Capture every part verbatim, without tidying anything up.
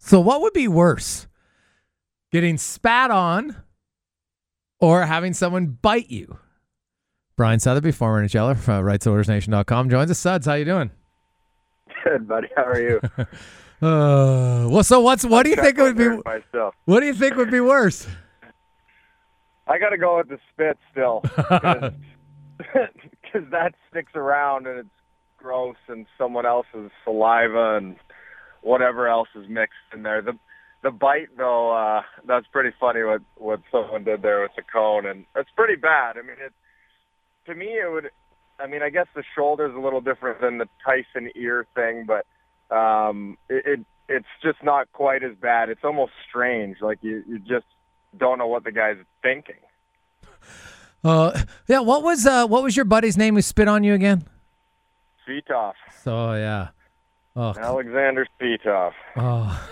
So what would be worse? Getting spat on or having someone bite you? Brian Sotheby, former NHLer from rights orders nation dot com, joins us. Suds, how you doing? Good, buddy. How are you? uh, well, so what's what do you think would be myself. What do you think would be worse? I got to go with the spit still, because that sticks around and it's gross, and someone else's saliva and whatever else is mixed in there. The the bite, though, uh, that's pretty funny what, what someone did there with the cone, and it's pretty bad. I mean, it to me, it would, I mean, I guess the shoulder's a little different than the Tyson ear thing, but um, it, it it's just not quite as bad. It's almost strange. Like, you, you just don't know what the guy's thinking. Uh, yeah, what was uh, what was your buddy's name who spit on you again? Svitov. So, yeah. Oh. Alexander Svitov. Oh.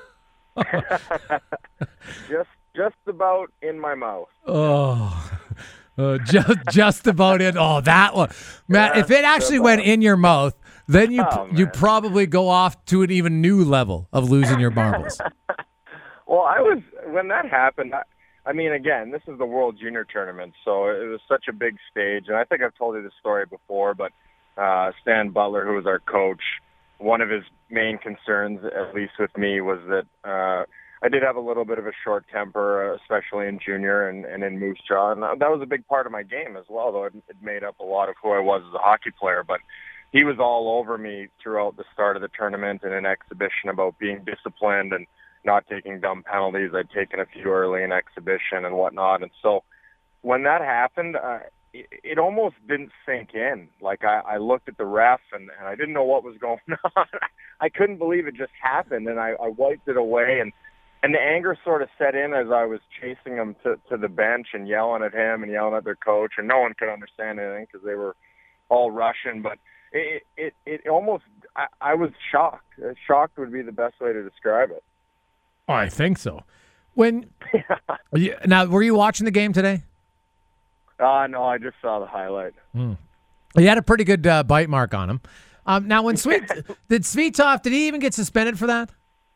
just just about in my mouth. Oh. Uh, just just about it. Oh, that one, Matt. Yeah, if it actually went in your mouth, then you oh, you probably go off to an even new level of losing your marbles. Well, I was when that happened. I, I mean, again, this is the World Junior Tournament, so it was such a big stage, and I think I've told you this story before. But uh, Stan Butler, who was our coach, one of his main concerns, at least with me, was that uh, I did have a little bit of a short temper, especially in junior and, and in Moose Jaw. And that was a big part of my game as well, though it, it made up a lot of who I was as a hockey player. But he was all over me throughout the start of the tournament and in exhibition about being disciplined and not taking dumb penalties. I'd taken a few early in exhibition and whatnot. And so when that happened, uh, it, it almost didn't sink in. Like, I, I looked at the ref, and, and I didn't know what was going on. I couldn't believe it just happened, and I, I wiped it away. And And the anger sort of set in as I was chasing them to, to the bench and yelling at him and yelling at their coach, and no one could understand anything because they were all Russian. But it it, it almost, I, I was shocked. Shocked would be the best way to describe it. Oh, I think so. When yeah. Now, were you watching the game today? Uh, no, I just saw the highlight. Mm. He had a pretty good uh, bite mark on him. Um, now, when Sweet did Svitov, did he even get suspended for that?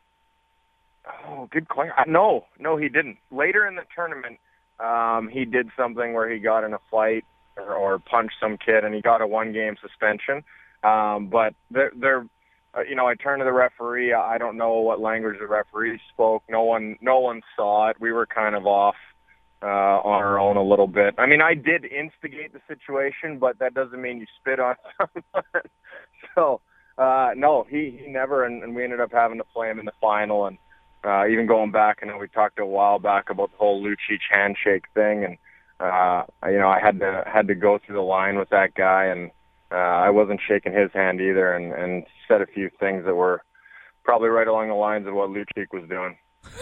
Oh, good question. No, no, he didn't. Later in the tournament, um, he did something where he got in a fight or, or punched some kid, and he got a one-game suspension. Um, but they're, they're uh, you know, I turned to the referee. I don't know what language the referee spoke. No one, no one saw it. We were kind of off uh, on our own a little bit. I mean, I did instigate the situation, but that doesn't mean you spit on someone. so, uh, no, he, he never, and, and we ended up having to play him in the final, and Uh, even going back, I know we talked a while back about the whole Lucic handshake thing, and uh, you know I had to had to go through the line with that guy, and uh, I wasn't shaking his hand either, and, and said a few things that were probably right along the lines of what Lucic was doing.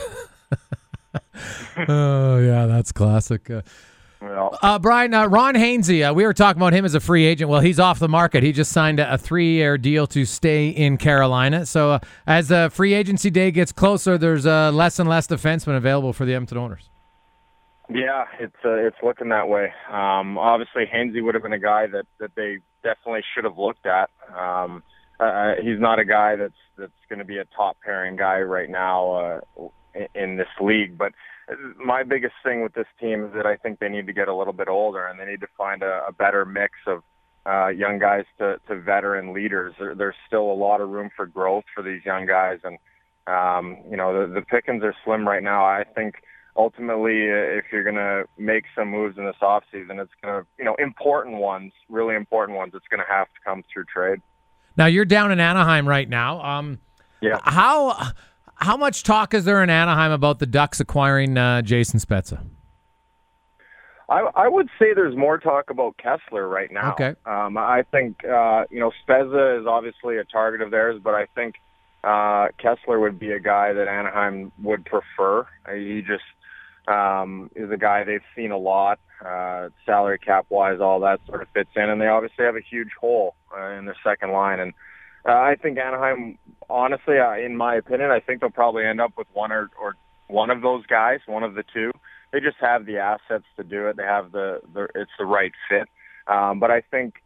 Oh yeah, that's classic. Uh, well, uh, Brian, uh, Ron Hainsey, uh, we were talking about him as a free agent. Well, he's off the market. He just signed a, a three-year deal to stay in Carolina. So uh, as the free agency day gets closer, there's uh, less and less defensemen available for the Edmonton Oilers. Yeah, it's uh, it's looking that way. Um, obviously, Hainsey would have been a guy that, that they definitely should have looked at. Um, uh, he's not a guy that's that's going to be a top pairing guy right now uh, in, in this league, but my biggest thing with this team is that I think they need to get a little bit older, and they need to find a, a better mix of uh, young guys to, to veteran leaders. There, there's still a lot of room for growth for these young guys, and um, you know the, the pickings are slim right now. I think ultimately, uh, if you're going to make some moves in this offseason, it's going to, you know, important ones, really important ones, it's going to have to come through trade. Now you're down in Anaheim right now. Um, yeah. How how much talk is there in Anaheim about the Ducks acquiring uh, Jason Spezza? I, I would say there's more talk about Kessler right now. Okay. Um, I think, uh, you know, Spezza is obviously a target of theirs, but I think uh, Kessler would be a guy that Anaheim would prefer. He just um, is a guy they've seen a lot, uh, salary cap-wise, all that sort of fits in, and they obviously have a huge hole uh, in their second line. And uh, I think Anaheim, honestly, uh, in my opinion, I think they'll probably end up with one or, or one of those guys, one of the two. They just have the assets to do it. They have the, the it's the right fit. Um, but I think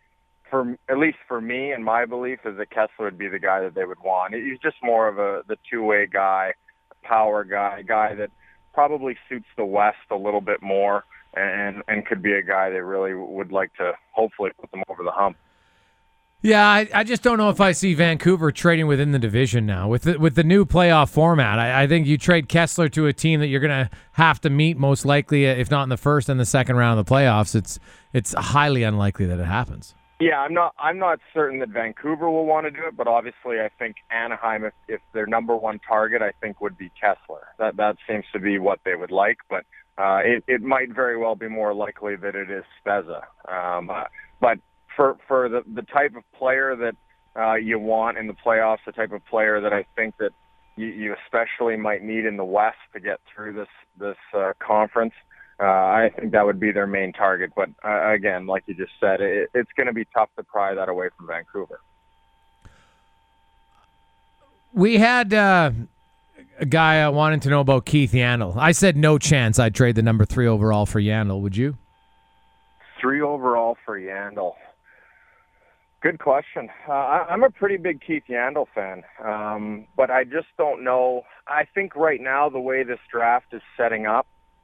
for at least for me and my belief is that Kessler would be the guy that they would want. He's just more of a the two-way guy, power guy, guy that probably suits the West a little bit more, and and could be a guy they really would like to hopefully put them over the hump. Yeah, I, I just don't know if I see Vancouver trading within the division now. With the, with the new playoff format, I, I think you trade Kessler to a team that you're going to have to meet most likely, if not in the first and the second round of the playoffs. It's it's highly unlikely that it happens. Yeah, I'm not I'm not certain that Vancouver will want to do it, but obviously I think Anaheim, if, if their number one target, I think would be Kessler. That that seems to be what they would like, but uh, it, it might very well be more likely that it is Spezza. Um, uh, but For for the, the type of player that uh, you want in the playoffs, the type of player that I think that you, you especially might need in the West to get through this this uh, conference, uh, I think that would be their main target. But uh, again, like you just said, it, it's going to be tough to pry that away from Vancouver. We had uh, a guy uh, wanting to know about Keith Yandle. I said no chance I'd trade the number three overall for Yandle. Would you? Three overall for Yandle. Good question. Uh, I, I'm a pretty big Keith Yandle fan, um, but I just don't know. I think right now the way this draft is setting up,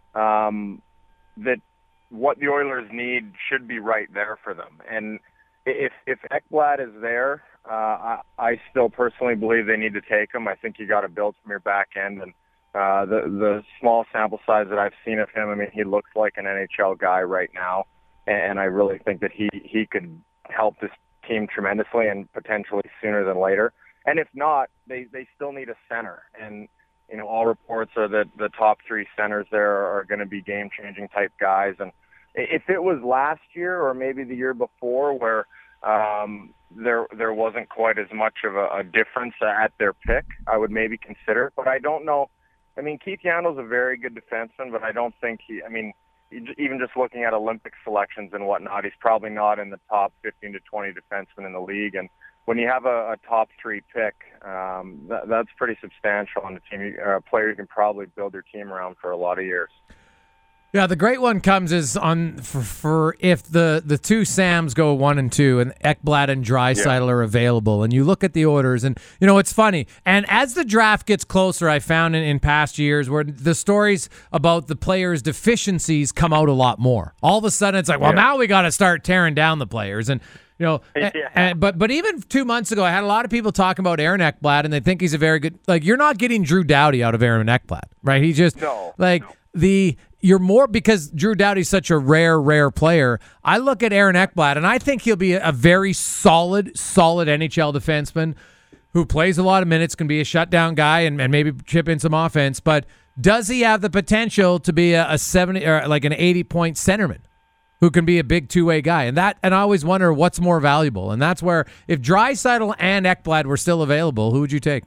um, that what the Oilers need should be right there for them. And if if Ekblad is there, uh, I, I still personally believe they need to take him. I think you got to build from your back end, and uh, the the small sample size that I've seen of him, I mean, he looks like an N H L guy right now, and I really think that he he could help this team tremendously and potentially sooner than later. And if not, they, they still need a center. And, you know, all reports are that the top three centers there are, are going to be game-changing type guys. And if it was last year or maybe the year before where um, there there wasn't quite as much of a, a difference at their pick, I would maybe consider it. But I don't know. I mean, Keith Yandle's a very good defenseman, but I don't think he, I mean, even just looking at Olympic selections and whatnot, he's probably not in the top fifteen to twenty defensemen in the league. And when you have a, a top three pick, um, that, that's pretty substantial on the team. Uh, a player you can probably build your team around for a lot of years. Yeah, the great one comes is on for, for if the, the two Sams go one and two and Ekblad and Draisaitl yeah. are available, and you look at the orders, and you know it's funny. And as the draft gets closer, I found in, in past years where the stories about the players' deficiencies come out a lot more. All of a sudden, it's like, well, yeah. now we got to start tearing down the players, and you know. Yeah. And, and, but but even two months ago, I had a lot of people talking about Aaron Ekblad, and they think he's a very good. Like you're not getting Drew Doughty out of Aaron Ekblad, right? He just no, like no. the. You're more because Drew Doughty's such a rare, rare player. I look at Aaron Ekblad, and I think he'll be a very solid, solid N H L defenseman who plays a lot of minutes, can be a shutdown guy, and, and maybe chip in some offense. But does he have the potential to be a, a seventy or like an eighty point centerman who can be a big two way guy? And that, and I always wonder what's more valuable. And that's where if Draisaitl and Ekblad were still available, who would you take?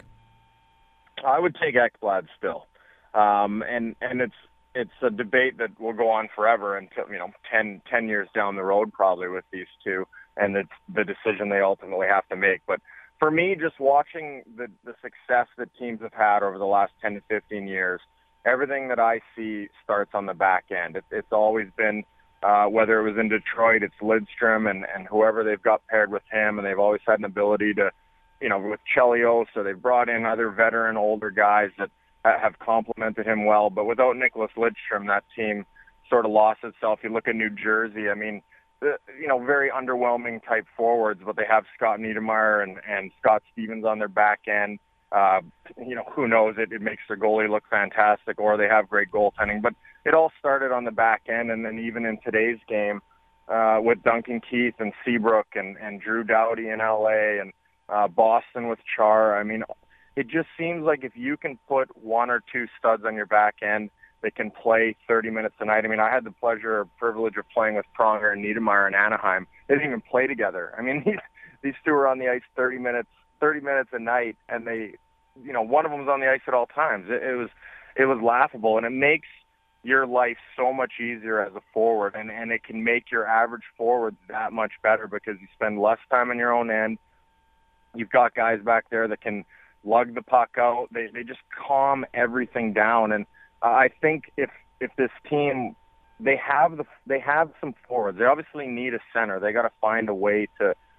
I would take Ekblad still, um, and and it's. It's a debate that will go on forever until, you know, ten, ten years down the road probably with these two, and it's the decision they ultimately have to make. But for me, just watching the, the success that teams have had over the last ten to fifteen years, everything that I see starts on the back end. It, it's always been, uh, whether it was in Detroit, it's Lidstrom and, and whoever they've got paired with him, and they've always had an ability to, you know, with Chelios, so they've brought in other veteran, older guys that have complemented him well. But without Nicholas Lidstrom, that team sort of lost itself. You look at New Jersey, I mean, you know, very underwhelming type forwards, but they have Scott Niedermayer and, and Scott Stevens on their back end. Uh, you know, who knows, it, it makes their goalie look fantastic, or they have great goaltending. But it all started on the back end, and then even in today's game uh, with Duncan Keith and Seabrook and, and Drew Doughty in L A and uh, Boston with Char, I mean, it just seems like if you can put one or two studs on your back end that can play thirty minutes a night. I mean, I had the pleasure or privilege of playing with Pronger and Niedermayer in Anaheim. They didn't even play together. I mean, these these two were on the ice thirty minutes, thirty minutes a night, and they, you know, one of them was on the ice at all times. It, it was it was laughable, and it makes your life so much easier as a forward, and and it can make your average forwards that much better because you spend less time on your own end. You've got guys back there that can lug the puck out. They they just calm everything down, and uh, I think if if this team they have the they have some forwards. They obviously need a center. They got to find a way to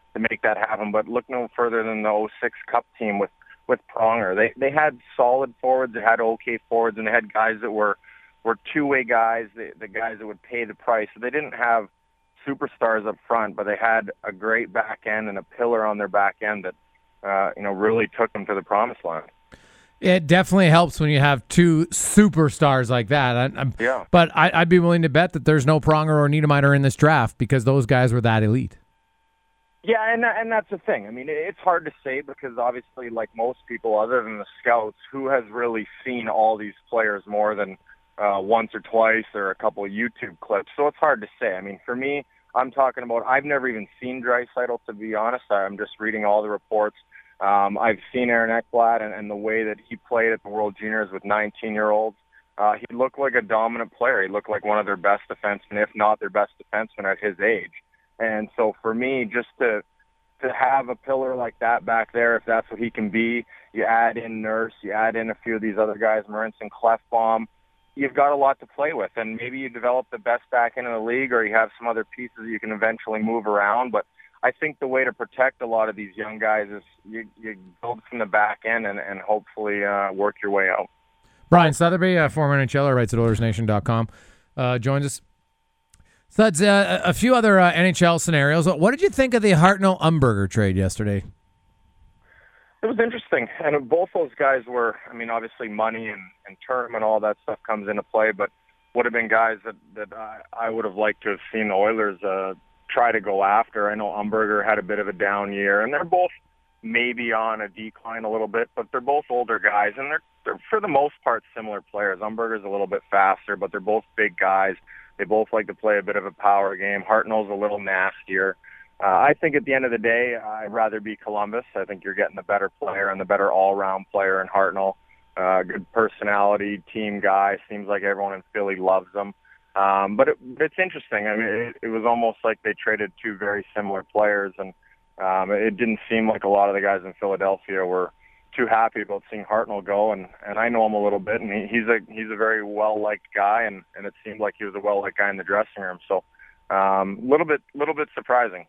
to make that happen. But look no further than the oh six Cup team with with Pronger. They they had solid forwards, they had okay forwards, and they had guys that were were two-way guys, the, the guys that would pay the price. So they didn't have superstars up front, but they had a great back end and a pillar on their back end that uh, you know really took them to the promised land. It definitely helps when you have two superstars like that. I, I'm, yeah. But I, I'd be willing to bet that there's no Pronger or Niedermeyer in this draft because those guys were that elite. Yeah, and and that's the thing. I mean, it's hard to say because obviously, like most people, other than the scouts, who has really seen all these players more than uh, once or twice or a couple of YouTube clips? So it's hard to say. I mean, for me, I'm talking about I've never even seen Draisaitl, to be honest. I'm just reading all the reports. Um, I've seen Aaron Ekblad and, and the way that he played at the World Juniors with nineteen-year-olds. Uh, he looked like a dominant player. He looked like one of their best defensemen, if not their best defenseman at his age. And so for me, just to to have a pillar like that back there, if that's what he can be, you add in Nurse, you add in a few of these other guys, Marincin, Clefbaum, you've got a lot to play with. And maybe you develop the best back end in the league or you have some other pieces you can eventually move around. But I think the way to protect a lot of these young guys is you, you build from the back end and, and hopefully uh, work your way out. Brian Sotheby, uh, former N H L er, writes at Oilers Nation dot com, uh, joins us. So that's uh, a few other uh, N H L scenarios. What did you think of the Hartnell-Umberger trade yesterday? It was interesting. And both those guys were, I mean, obviously money and, and term and all that stuff comes into play, but would have been guys that, that I, I would have liked to have seen the Oilers uh, try to go after. I know Umberger had a bit of a down year, and they're both maybe on a decline a little bit, but they're both older guys, and they're, they're for the most part, similar players. Umberger's a little bit faster, but they're both big guys. They both like to play a bit of a power game. Hartnell's a little nastier. Uh, I think at the end of the day, I'd rather be Columbus. I think you're getting the better player and the better all-round player in Hartnell. Uh, good personality, team guy. Seems like everyone in Philly loves him. Um, but it, it's interesting. I mean, it, it was almost like they traded two very similar players, and um, it didn't seem like a lot of the guys in Philadelphia were too happy about seeing Hartnell go, and, and I know him a little bit, and he, he's a he's a very well-liked guy, and, and it seemed like he was a well-liked guy in the dressing room. So a um, little bit little bit surprising.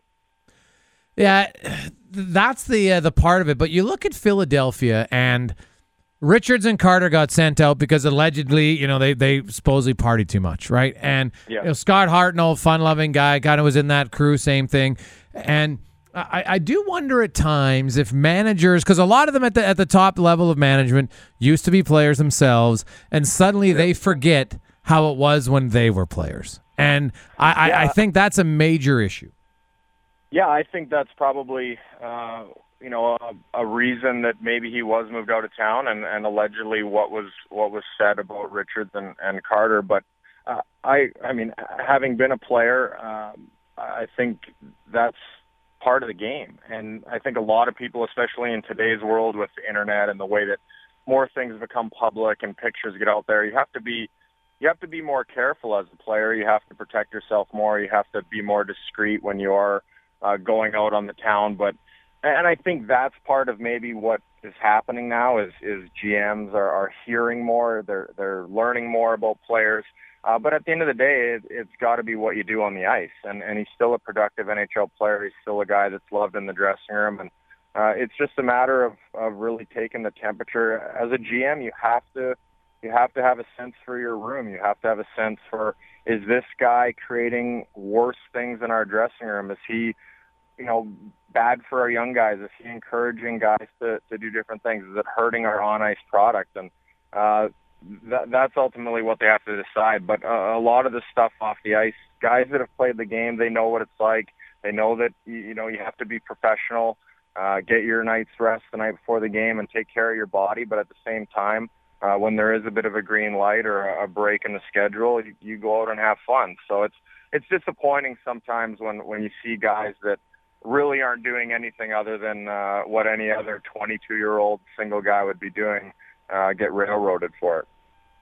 Yeah, that's the uh, the part of it. But you look at Philadelphia, and Richards and Carter got sent out because allegedly, you know, they, they supposedly partied too much, right? And yeah. you know, Scott Hartnell, fun-loving guy, kind of was in that crew, same thing. And I, I do wonder at times if managers, because a lot of them at the at the top level of management used to be players themselves, and suddenly yeah. they forget how it was when they were players. And I, yeah. I, I think that's a major issue. Yeah, I think that's probably uh, you know a, a reason that maybe he was moved out of town, and, and allegedly what was what was said about Richards and, and Carter. But uh, I I mean, having been a player, um, I think that's part of the game. And I think a lot of people, especially in today's world with the internet and the way that more things become public and pictures get out there, you have to be you have to be more careful as a player. You have to protect yourself more. You have to be more discreet when you are uh, going out on the town. But and I think that's part of maybe what is happening now is is G Ms are, are hearing more. They're they're learning more about players. Uh, but at the end of the day, it, it's got to be what you do on the ice. And, and he's still a productive N H L player. He's still a guy that's loved in the dressing room. And uh, it's just a matter of, of really taking the temperature. As a G M, you have to you have to have a sense for your room. You have to have a sense for, is this guy creating worse things in our dressing room? Is he, you know, bad for our young guys? Is he encouraging guys to, to do different things? Is it hurting our on-ice product? And uh, That, that's ultimately what they have to decide. But uh, a lot of the stuff off the ice, guys that have played the game, they know what it's like. They know that, you know, you have to be professional, uh, get your night's rest the night before the game and take care of your body. But at the same time, uh, when there is a bit of a green light or a break in the schedule, you, you go out and have fun. So it's it's disappointing sometimes when, when you see guys that really aren't doing anything other than uh, what any other twenty-two-year-old single guy would be doing. Uh, get railroaded for it.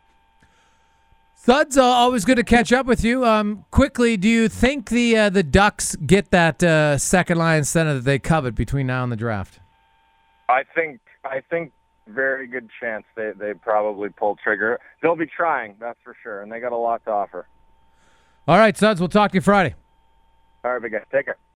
Suds, uh, always good to catch up with you. Um, quickly, do you think the uh, the Ducks get that uh, second line center that they covet between now and the draft? I think I think very good chance they they probably pull trigger. They'll be trying, that's for sure, and they got a lot to offer. All right, Suds, we'll talk to you Friday. All right, big guy. Take care.